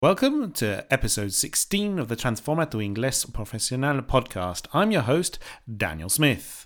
Welcome to episode 16 of the Transforma tu Inglés Profesional podcast. I'm your host, Daniel Smith.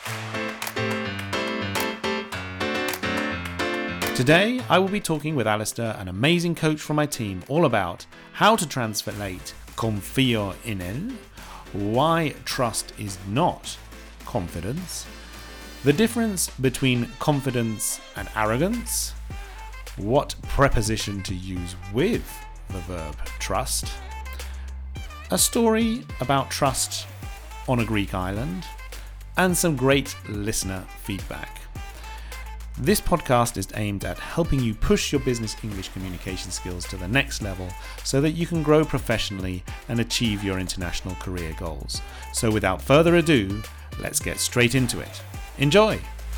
Today, I will be talking with Alistair, an amazing coach from my team, all about how to translate confío en él, why trust is not confidence, the difference between confidence and arrogance, what preposition to use with the verb trust, a story about trust on a Greek island, and some great listener feedback. This podcast is aimed at helping you push your business English communication skills to the next level so that you can grow professionally and achieve your international career goals. So without further ado, let's get straight into it. Enjoy!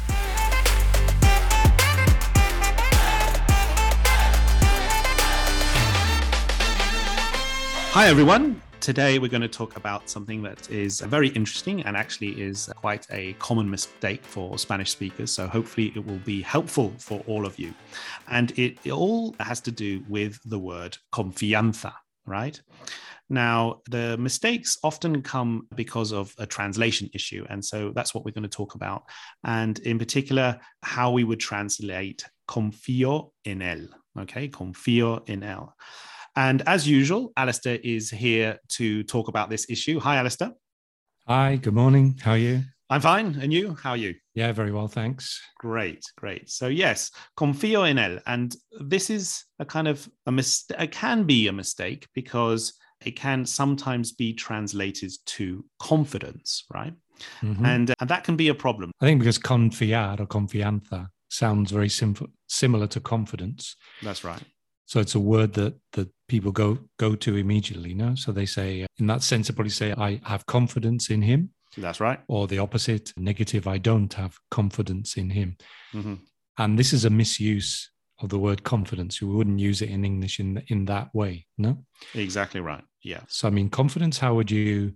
Hi everyone. Today we're going to talk about something that is very interesting and actually is quite a common mistake for Spanish speakers. So hopefully it will be helpful for all of you. And it all has to do with the word confianza, right? Now, the mistakes often come because of a translation issue. And so that's what we're going to talk about. And in particular, how we would translate confío en él. Okay, confío en él. And as usual, Alistair is here to talk about this issue. Hi, Alistair. Hi, good morning. How are you? I'm fine. And you? How are you? Yeah, very well, thanks. Great. So yes, confío en él. And this is a kind of a mistake. It can be a mistake because it can sometimes be translated to confidence, right? Mm-hmm. And that can be a problem. I think because confiar or confianza sounds very similar to confidence. That's right. So it's a word that people go to immediately, no? So they say, in that sense, they probably say, I have confidence in him. That's right. Or the opposite, negative, I don't have confidence in him. Mm-hmm. And this is a misuse of the word confidence. We wouldn't use it in English in that way, no? Exactly right, yeah. So, I mean, confidence, how would you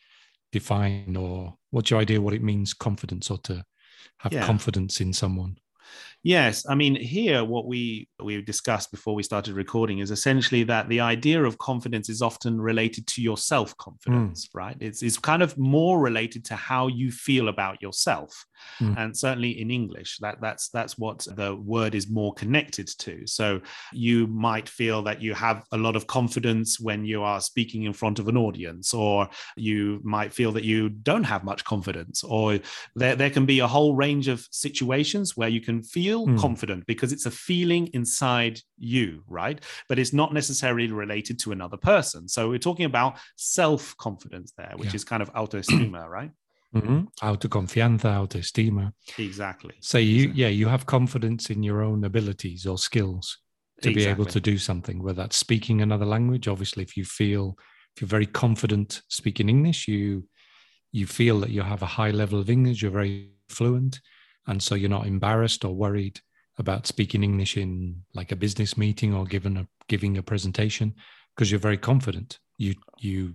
define, or what's your idea what it means, confidence, or to have confidence in someone? Yes, I mean, here what we discussed before we started recording is essentially that the idea of confidence is often related to your self-confidence, right? It's kind of more related to how you feel about yourself. And certainly in English, that's what the word is more connected to. So you might feel that you have a lot of confidence when you are speaking in front of an audience, or you might feel that you don't have much confidence, or there can be a whole range of situations where you can feel confident because it's a feeling inside you, right? But it's not necessarily related to another person. So we're talking about self-confidence there, which is kind of autoestima, right? Mm-hmm. Autoconfianza, autoestima. Exactly. So you have confidence in your own abilities or skills to be able to do something, whether that's speaking another language. Obviously, if you're very confident speaking English, you feel that you have a high level of English, you're very fluent. And so you're not embarrassed or worried about speaking English in like a business meeting or giving a presentation because you're very confident. You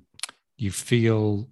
feel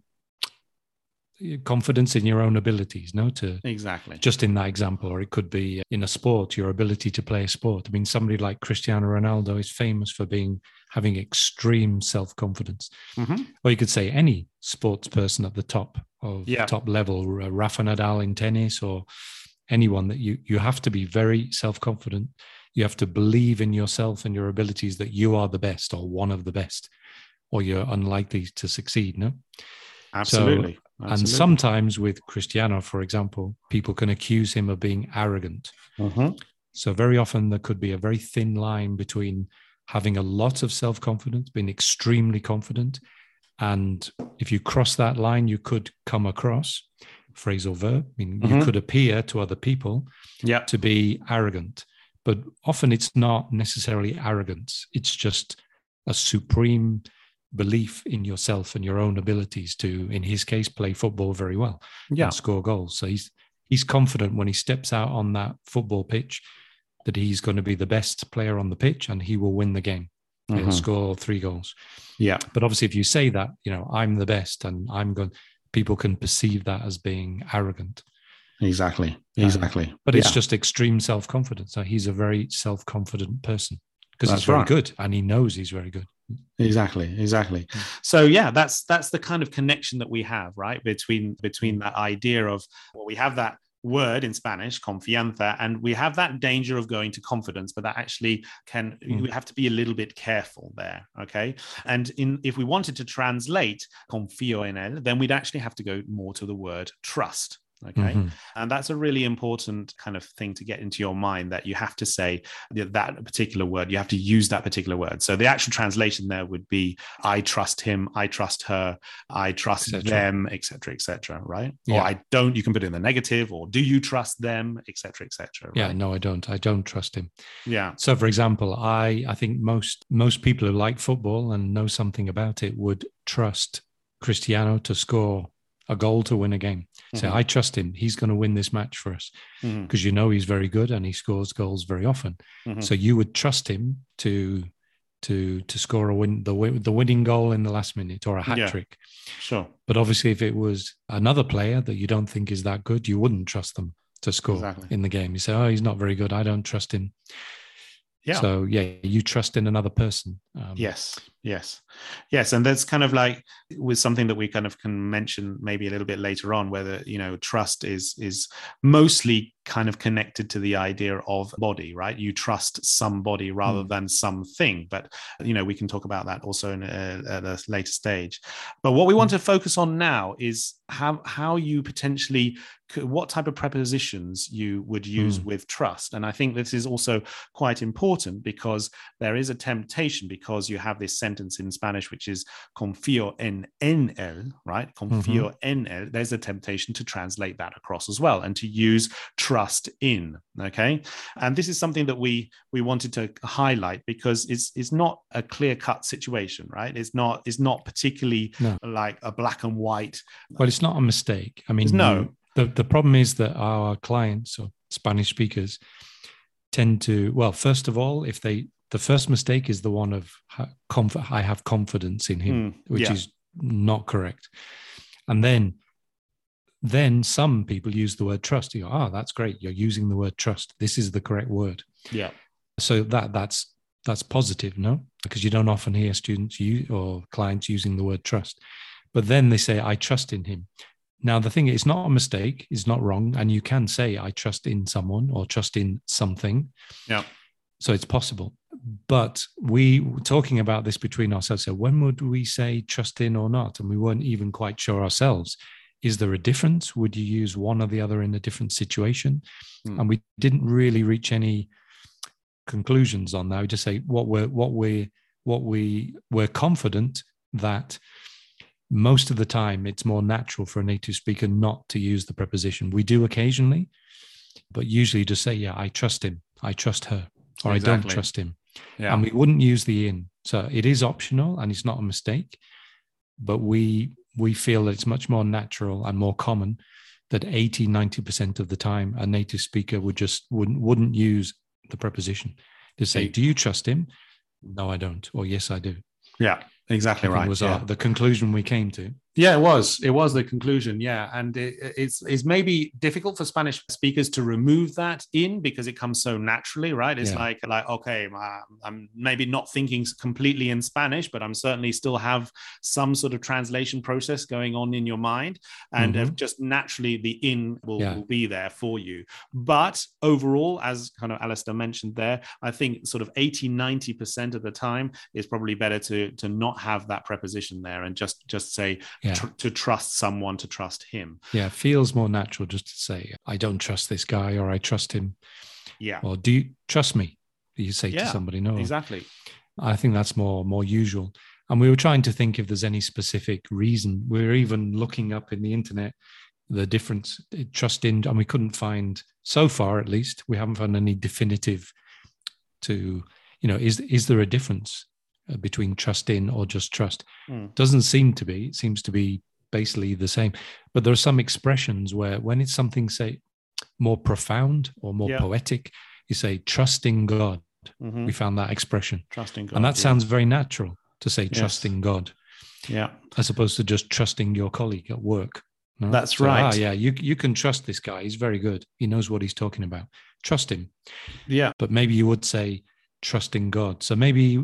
confidence in your own abilities, no? Exactly. Just in that example, or it could be in a sport, your ability to play a sport. I mean, somebody like Cristiano Ronaldo is famous for having extreme self-confidence. Mm-hmm. Or you could say any sports person at the top level, Rafa Nadal in tennis, or anyone that you have to be very self-confident. You have to believe in yourself and your abilities that you are the best or one of the best, or you're unlikely to succeed, no? Absolutely. And sometimes with Cristiano, for example, people can accuse him of being arrogant. Mm-hmm. So very often there could be a very thin line between having a lot of self-confidence, being extremely confident, and if you cross that line, you could come across, phrasal verb, I mean, you could appear to other people to be arrogant. But often it's not necessarily arrogance. It's just a supreme belief in yourself and your own abilities to, in his case, play football very well and score goals. So he's confident when he steps out on that football pitch that he's going to be the best player on the pitch and he will win the game. He'll score 3 goals. Yeah. But obviously, if you say that, I'm the best and people can perceive that as being arrogant. Exactly. But it's just extreme self-confidence. So he's a very self-confident person. because he's very good and he knows he's very good. Exactly. So yeah, that's the kind of connection that we have, right? Between that idea of, well, we have that word in Spanish, confianza, and we have that danger of going to confidence, but that actually we have to be a little bit careful there, okay? And if we wanted to translate confío en él, then we'd actually have to go more to the word trust. Okay. And that's a really important kind of thing to get into your mind, that you have to say that particular word, you have to use that particular word. So the actual translation there would be, I trust him, I trust her, I trust them, etc., right? Yeah. Or I don't, you can put it in the negative, or do you trust them, etc., right? Yeah, no, I don't trust him. Yeah. So for example, I think most people who like football and know something about it would trust Cristiano to score a goal to win a game. Say, I trust him. He's going to win this match for us, because you know he's very good and he scores goals very often. So you would trust him to score the winning goal in the last minute, or a hat trick. Sure. But obviously, if it was another player that you don't think is that good, you wouldn't trust them to score in the game. You say, oh, he's not very good, I don't trust him. Yeah. So yeah, you trust in another person. Yes. And that's kind of like with something that we kind of can mention maybe a little bit later on, whether, trust is mostly kind of connected to the idea of body, right? You trust somebody rather than something. But, we can talk about that also at a later stage. But what we want to focus on now is how you potentially, what type of prepositions you would use with trust. And I think this is also quite important, because there is a temptation, because you have this sentence in Spanish, which is confío en él, right? Confío en él. There's a temptation to translate that across as well, and to use trust in, okay? And this is something that we wanted to highlight, because it's not a clear-cut situation, right? It's not particularly like a black and white. Well, it's not a mistake. I mean, the problem is that our clients or Spanish speakers tend to, well, first of all, the first mistake is the one of I have confidence in him, which is not correct. And then some people use the word trust. You go, that's great. You're using the word trust. This is the correct word. Yeah. So that's positive, no? Because you don't often hear students or clients using the word trust. But then they say, I trust in him. Now, the thing is, it's not a mistake. It's not wrong. And you can say, I trust in someone or trust in something. Yeah. So it's possible. But we were talking about this between ourselves. So when would we say trust in or not? And we weren't even quite sure ourselves. Is there a difference? Would you use one or the other in a different situation? And we didn't really reach any conclusions on that. We just say what we're confident that most of the time it's more natural for a native speaker not to use the preposition. We do occasionally, but usually just say, yeah, I trust him, I trust her, or I don't trust him. Yeah. And we wouldn't use the in. So it is optional and it's not a mistake, but we feel that it's much more natural and more common that 80-90% of the time a native speaker wouldn't use the preposition to say, do you trust him? No, I don't. Or yes, I do. Yeah, exactly right. Was the conclusion we came to. Yeah, it was the conclusion. Yeah. And it's maybe difficult for Spanish speakers to remove that in, because it comes so naturally, right? It's like, okay, I'm maybe not thinking completely in Spanish, but I'm certainly still have some sort of translation process going on in your mind. And just naturally the in will be there for you. But overall, as kind of Alistair mentioned there, I think sort of 80-90% of the time it's probably better to not have that preposition there and just say, to trust someone, to trust him. Yeah, it feels more natural just to say, I don't trust this guy, or I trust him. Yeah. Or do you trust me? You say to somebody, no. Exactly. I think that's more usual. And we were trying to think if there's any specific reason. We're even looking up in the internet the difference, trust in, and we couldn't find, so far at least, we haven't found any definitive to, is there a difference between trust in or just trust? Doesn't seem to be. It seems to be basically the same. But there are some expressions where when it's something, say, more profound or more poetic, you say trusting God. We found that expression. Trusting God. And that sounds very natural to say trusting God. Yeah. As opposed to just trusting your colleague at work. No? That's right. You can trust this guy. He's very good. He knows what he's talking about. Trust him. Yeah. But maybe you would say, trust in God. So maybe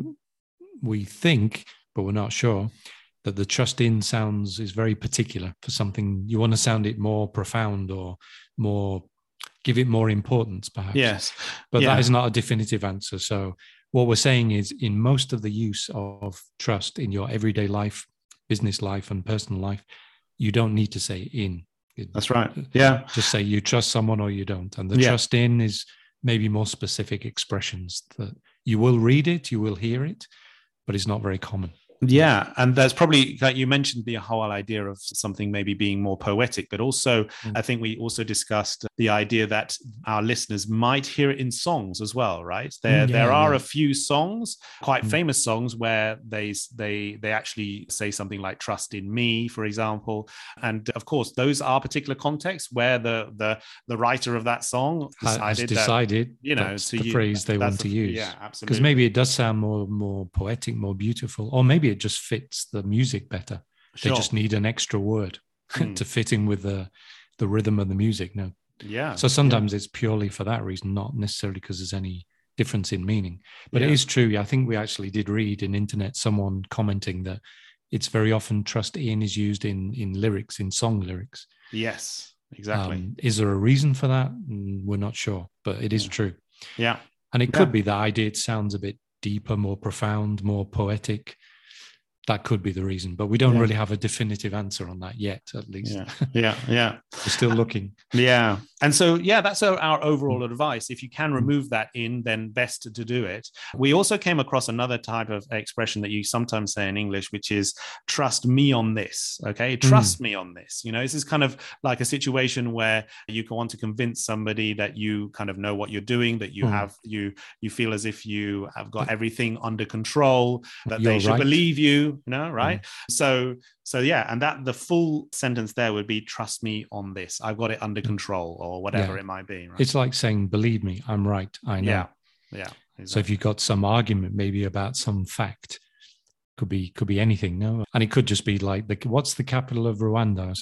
we think, but we're not sure, that the trust in is very particular for something. You want to sound it more profound or more, give it more importance, perhaps. Yes. But that is not a definitive answer. So what we're saying is, in most of the use of trust in your everyday life, business life, and personal life, you don't need to say in. That's right. Yeah. Just say you trust someone or you don't. And the trust in is maybe more specific expressions that you will read it, you will hear it, but it's not very common. Yeah, and there's probably, like you mentioned, the whole idea of something maybe being more poetic, but also I think we also discussed the idea that our listeners might hear it in songs as well, right? There are a few songs, quite famous songs, where they actually say something like "trust in me," for example, and of course those are particular contexts where the writer of that song decided that, you know, that's the phrase they want to use. Yeah, absolutely. Because maybe it does sound more poetic, more beautiful, or maybe it just fits the music better. They just need an extra word to fit in with the rhythm of the music. No. Yeah. So sometimes it's purely for that reason, not necessarily because there's any difference in meaning. But it is true. I think we actually did read in internet someone commenting that it's very often trust in is used in lyrics, in song lyrics. Yes, exactly. Is there a reason for that? We're not sure, but it is true. Yeah. And it could be the idea it sounds a bit deeper, more profound, more poetic. That could be the reason, but we don't really have a definitive answer on that yet, at least. Yeah. We're still looking. Yeah. And so, that's our overall advice. If you can remove that in, then best to do it. We also came across another type of expression that you sometimes say in English, which is trust me on this. Okay. Trust me on this. You know, this is kind of like a situation where you want to convince somebody that you kind of know what you're doing, that you have, you feel as if you have got everything under control, that they should believe you, right? So yeah, and that the full sentence there would be trust me on this. I've got it under control, or whatever it might be. Right? It's like saying, believe me, I'm right. I know. Yeah. Exactly. So if you've got some argument maybe about some fact, could be anything, no? And it could just be like, what's the capital of Rwanda?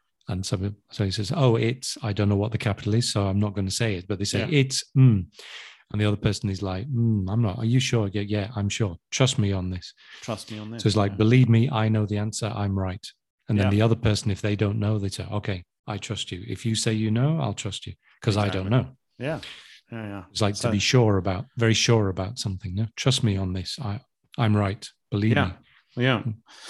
So he says, I don't know what the capital is, so I'm not going to say it. But they say it's And the other person is like, I'm not. Are you sure? Yeah, I'm sure. Trust me on this. Trust me on this. So it's like, believe me, I know the answer. I'm right. And then the other person, if they don't know, they say, okay, I trust you. If you say you know, I'll trust you because I don't know. Yeah. It's like to be very sure about something. No? Trust me on this. I'm right. Believe me. Yeah.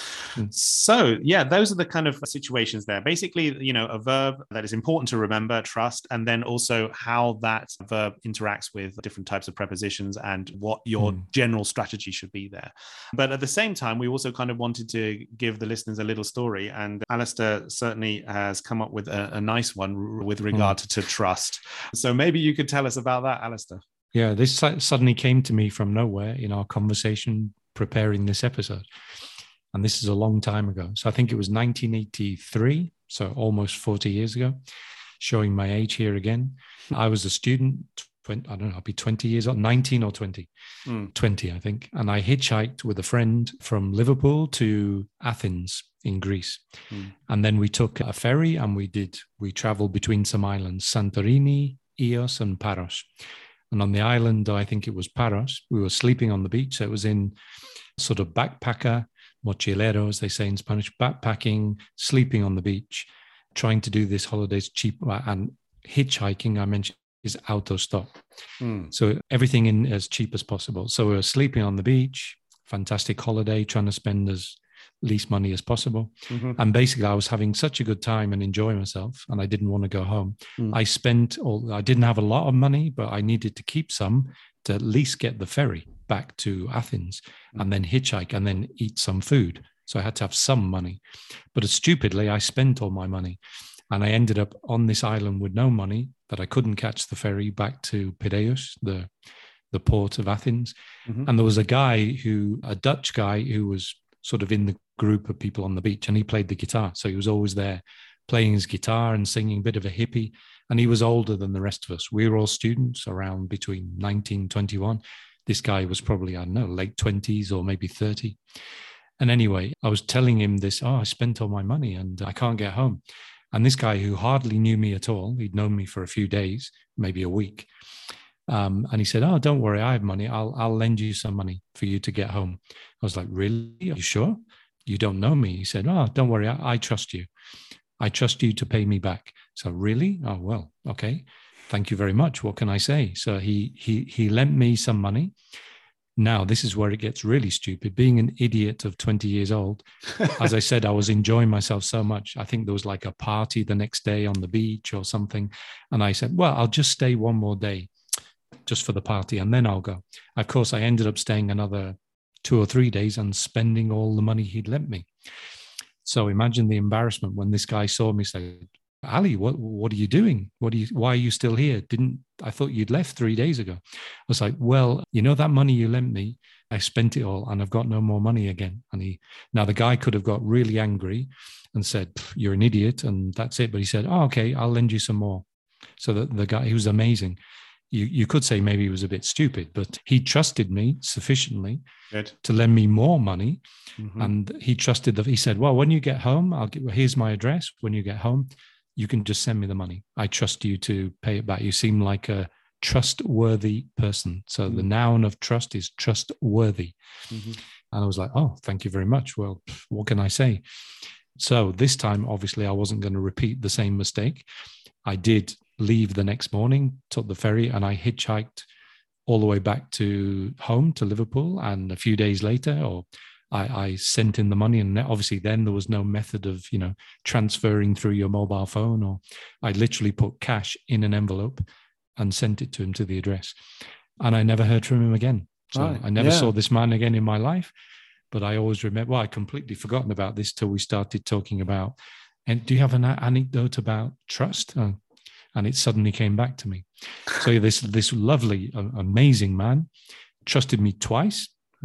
So, those are the kind of situations there. Basically, you know, a verb that is important to remember, trust, and then also how that verb interacts with different types of prepositions and what your general strategy should be there. But at the same time, we also kind of wanted to give the listeners a little story. And Alistair certainly has come up with a nice one with regard to trust. So maybe you could tell us about that, Alistair. Yeah, this suddenly came to me from nowhere in our conversation preparing this episode. And this is a long time ago. So I think it was 1983, so almost 40 years ago, showing my age here again. I was a student, I don't know, I'll be 20 years old, 19 or 20, 20, I think. And I hitchhiked with a friend from Liverpool to Athens in Greece. And then we took a ferry and we traveled between some islands, Santorini, Ios and Paros. And on the island, I think it was Paros, we were sleeping on the beach. So it was in sort of backpacker, mochilero, as they say in Spanish, backpacking, sleeping on the beach, trying to do this holidays cheap. And hitchhiking, I mentioned, is auto-stop. So everything in as cheap as possible. So we were sleeping on the beach, fantastic holiday, trying to spend as least money as possible. And basically I was having such a good time and enjoying myself, and I didn't want to go home. I didn't have a lot of money, but I needed to keep some to at least get the ferry back to Athens and then hitchhike and then eat some food. So I had to have some money. But stupidly, I spent all my money. And I ended up on this island with no money, that I couldn't catch the ferry back to Piraeus, the port of Athens. And there was a Dutch guy who was sort of in the group of people on the beach, and he played the guitar. So he was always there playing his guitar and singing, a bit of a hippie. And he was older than the rest of us. We were all students around between 19, 21. This guy was probably, I don't know, late 20s or maybe 30. And anyway, I was telling him this, I spent all my money and I can't get home. And this guy, who hardly knew me at all, he'd known me for a few days, maybe a week, And he said, "Oh, don't worry, I have money. I'll lend you some money for you to get home." I was like, "Really? Are you sure? You don't know me." He said, "Oh, don't worry, I trust you. I trust you to pay me back." So, really? Oh, well, okay. Thank you very much. What can I say? So he lent me some money. Now, this is where it gets really stupid. Being an idiot of 20 years old, as I said, I was enjoying myself so much. I think there was like a party the next day on the beach or something. And I said, well, I'll just stay one more day just for the party and then I'll go. Of course, I ended up staying another 2 or 3 days and spending all the money he'd lent me. So imagine the embarrassment when this guy saw me say, "Ali, what are you doing? Why are you still here? I thought you'd left 3 days ago." I was like, "Well, you know that money you lent me, I spent it all and I've got no more money again." And now the guy could have got really angry and said, "You're an idiot," and that's it. But he said, "Oh, okay, I'll lend you some more." So the guy, he was amazing. You could say maybe he was a bit stupid, but he trusted me sufficiently to lend me more money. Mm-hmm. And he trusted he said, "Well, when you get home, here's my address. When you get home, you can just send me the money. I trust you to pay it back. You seem like a trustworthy person." So the noun of trust is trustworthy. Mm-hmm. And I was like, "Oh, thank you very much. Well, what can I say?" So this time, obviously, I wasn't going to repeat the same mistake. I did leave the next morning, took the ferry, and I hitchhiked all the way back to home to Liverpool. And a few days later, I sent in the money, and obviously then there was no method of, transferring through your mobile phone, or I literally put cash in an envelope and sent it to him to the address. And I never heard from him again. So I never saw this man again in my life, but I always remember, I'd completely forgotten about this till we started talking about, and do you have an anecdote about trust? And it suddenly came back to me. So this lovely, amazing man trusted me twice.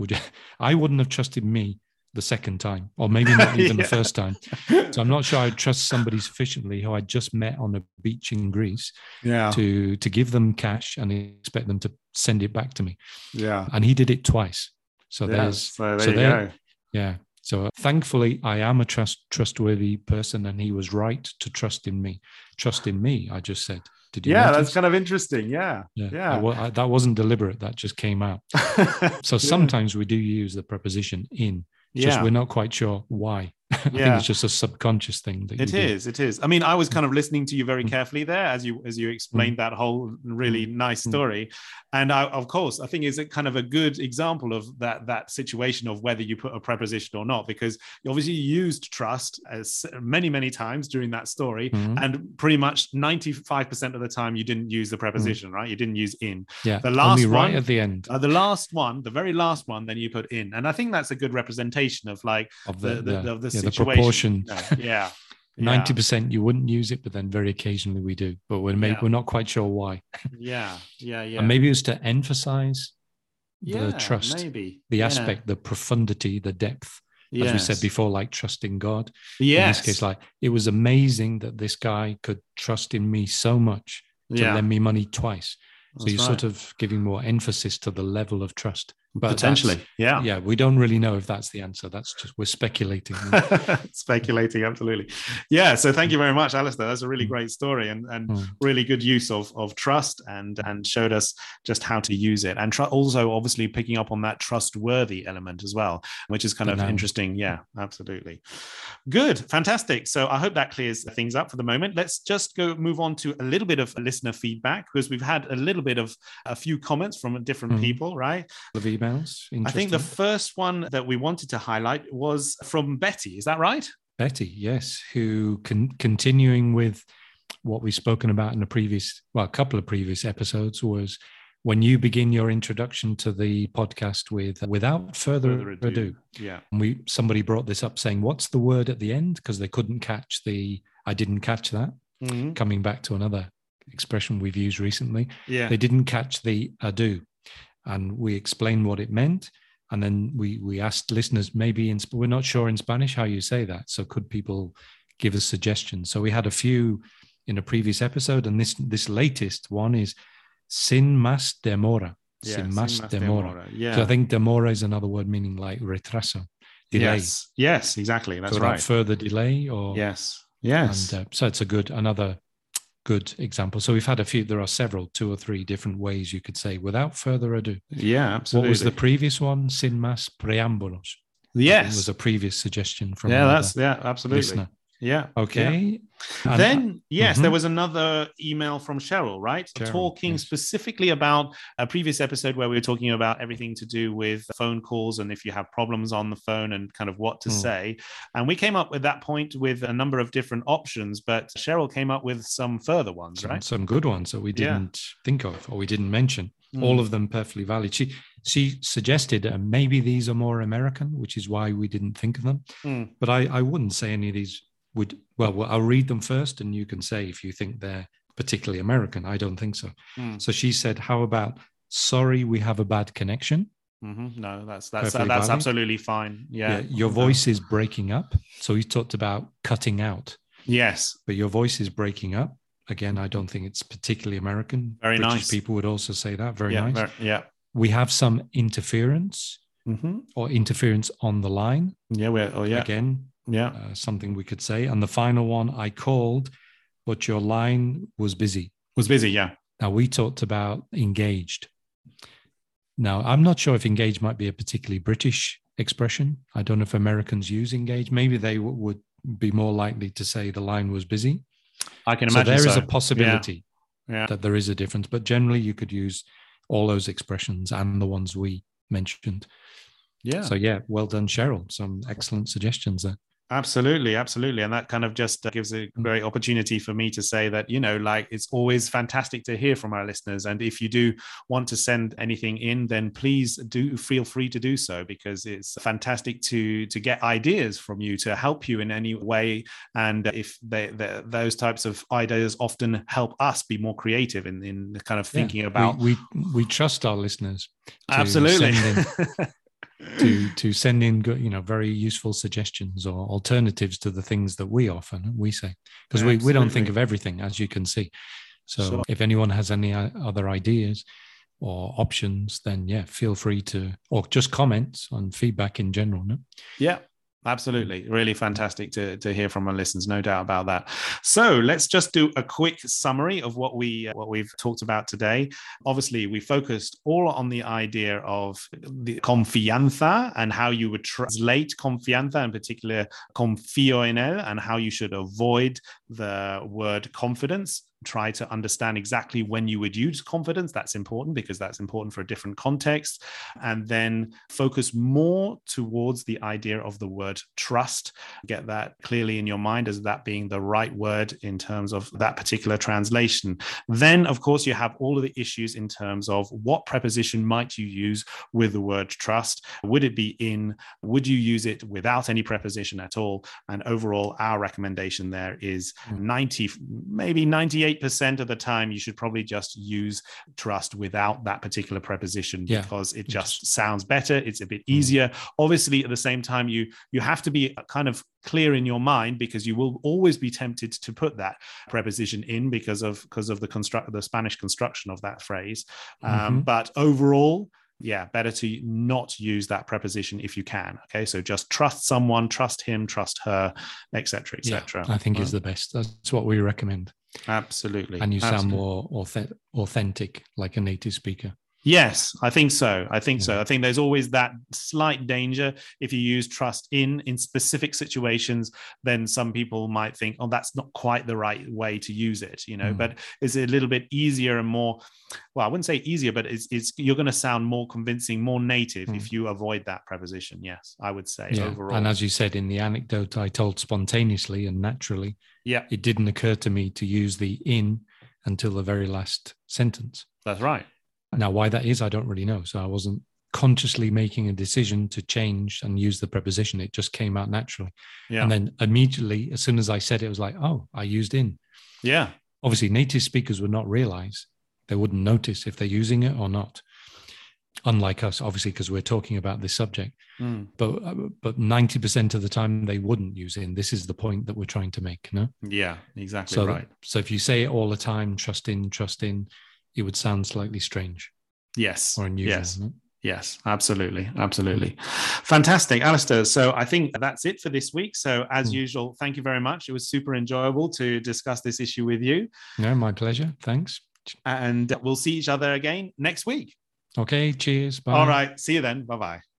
I wouldn't have trusted me the second time, or maybe not even the first time. So I'm not sure I'd trust somebody sufficiently who I just met on a beach in Greece to give them cash and expect them to send it back to me. Yeah. And he did it twice. So there you go. Yeah. So thankfully, I am a trustworthy person, and he was right to trust in me. Trust in me, I just said. Did you notice? That's kind of interesting. Yeah. That wasn't deliberate. That just came out. So sometimes we do use the preposition in. Just we're not quite sure why. I think it's just a subconscious thing. It is. I mean, I was kind of listening to you very carefully there as you explained that whole really nice story. And of course, I think it's a kind of a good example of that situation of whether you put a preposition or not, because you obviously used trust as many, many times during that story. And pretty much 95% of the time you didn't use the preposition, right? You didn't use in. Yeah. The last only right one, at the end. The very last one, then you put in. And I think that's a good representation of like the situation. The proportion. 90% you wouldn't use it, but then very occasionally we do. But we're not quite sure why. Yeah. And maybe it's to emphasize the trust, the aspect, the profundity, the depth. As we said before, like trusting God. In this case, like it was amazing that this guy could trust in me so much to lend me money twice. So you're sort of giving more emphasis to the level of trust. But potentially, yeah, we don't really know if that's the answer. That's just, we're speculating. Speculating, absolutely. Yeah, so thank you very much, Alistair. That's a really great story and really good use of trust and showed us just how to use it. And also, obviously, picking up on that trustworthy element as well, which is kind of interesting. Yeah, absolutely. Good, fantastic. So I hope that clears things up for the moment. Let's just move on to a little bit of listener feedback, because we've had a few comments from different people, right? Of emails. I think the first one that we wanted to highlight was from Betty. Is that right? Betty, yes, who continuing with what we've spoken about in a couple of previous episodes, was when you begin your introduction to the podcast with without further ado. Yeah. And somebody brought this up saying, what's the word at the end? Because they couldn't catch I didn't catch that. Mm-hmm. Coming back to another expression we've used recently. Yeah. They didn't catch the ado. And we explained what it meant. And then we asked listeners, maybe we're not sure in Spanish how you say that. So could people give us suggestions? So we had a few in a previous episode. And this latest one is sin más demora. Yeah, sin más demora. Yeah. So I think demora is another word meaning like retraso, delay. Yes, exactly. That's right. Further delay or... Yes. And so it's another good example. So we've had a few, there are several, 2 or 3 different ways you could say without further ado. Yeah, absolutely. What was the previous one? Sin más preámbulos. Yes. It was a previous suggestion from absolutely. listener. Yeah. Okay. Yeah. Then, yes, there was another email from Cheryl, right? Talking specifically about a previous episode where we were talking about everything to do with phone calls and if you have problems on the phone and kind of what to say. And we came up with that point with a number of different options, but Cheryl came up with some further ones, right? Some good ones that we didn't think of or we didn't mention. All of them perfectly valid. She suggested maybe these are more American, which is why we didn't think of them. But I wouldn't say any of these would. Well, I'll read them first, and you can say if you think they're particularly American. I don't think so. So she said, "How about sorry, we have a bad connection." No, that's absolutely fine. Yeah, your voice is breaking up. So he talked about cutting out. Yes, but your voice is breaking up. Again, I don't think it's particularly American. Very British nice. People would also say that. Very nice. Yeah. We have some interference or interference on the line. Again, something we could say. And the final one, I called, but your line was busy. Yeah. Now, we talked about engaged. Now, I'm not sure if engaged might be a particularly British expression. I don't know if Americans use engaged. Maybe they would be more likely to say the line was busy. I can imagine. So there is a possibility that there is a difference, but generally you could use all those expressions and the ones we mentioned. Yeah. So well done, Cheryl. Some excellent suggestions there. Absolutely. And that kind of just gives a great opportunity for me to say that, it's always fantastic to hear from our listeners. And if you do want to send anything in, then please do feel free to do so, because it's fantastic to get ideas from you to help you in any way. And if those types of ideas often help us be more creative in kind of thinking about. We trust our listeners. Absolutely. To send in good, very useful suggestions or alternatives to the things that we offer, we say, because we don't think of everything, as you can see. So if anyone has any other ideas or options, then feel free to, or just comments on feedback in general. No? Yeah. Absolutely. Really fantastic to hear from our listeners. No doubt about that. So let's just do a quick summary of what we've talked about today. Obviously, we focused all on the idea of the confianza and how you would translate confianza, in particular confío en él, and how you should avoid the word confidence. Try to understand exactly when you would use confidence. That's important because that's important for a different context. And then focus more towards the idea of the word trust. Get that clearly in your mind as that being the right word in terms of that particular translation. Then, of course, you have all of the issues in terms of what preposition might you use with the word trust. Would it be in? Would you use it without any preposition at all? And overall, our recommendation there is 98% of the time, you should probably just use trust without that particular preposition because it just sounds better. It's a bit easier. Obviously, at the same time, you have to be kind of clear in your mind, because you will always be tempted to put that preposition in because of the Spanish construction of that phrase. But overall, better to not use that preposition if you can. Okay, so just trust someone, trust him, trust her, etc., etc. I think is the best. That's what we recommend. Absolutely. And you sound more authentic, like a native speaker. Yes, I think so. I think there's always that slight danger if you use trust in specific situations. Then some people might think, oh, that's not quite the right way to use it, but it's a little bit easier and more, well, I wouldn't say easier, but it's you're going to sound more convincing, more native if you avoid that preposition. Yes, I would say overall. And as you said in the anecdote I told spontaneously and naturally, it didn't occur to me to use the in until the very last sentence. That's right. Now, why that is, I don't really know. So I wasn't consciously making a decision to change and use the preposition. It just came out naturally. Yeah. And then immediately, as soon as I said it, was like, oh, I used in. Yeah. Obviously, native speakers would not realize. They wouldn't notice if they're using it or not. Unlike us, obviously, because we're talking about this subject. But 90% of the time, they wouldn't use in. This is the point that we're trying to make. No? Yeah, exactly right. So if you say it all the time, trust in, it would sound slightly strange. Yes. Or unusual. Yes. No? Yes, absolutely. Absolutely. Fantastic, Alistair. So I think that's it for this week. So as usual, thank you very much. It was super enjoyable to discuss this issue with you. No, my pleasure. Thanks. And we'll see each other again next week. Okay, cheers. Bye. All right. See you then. Bye-bye.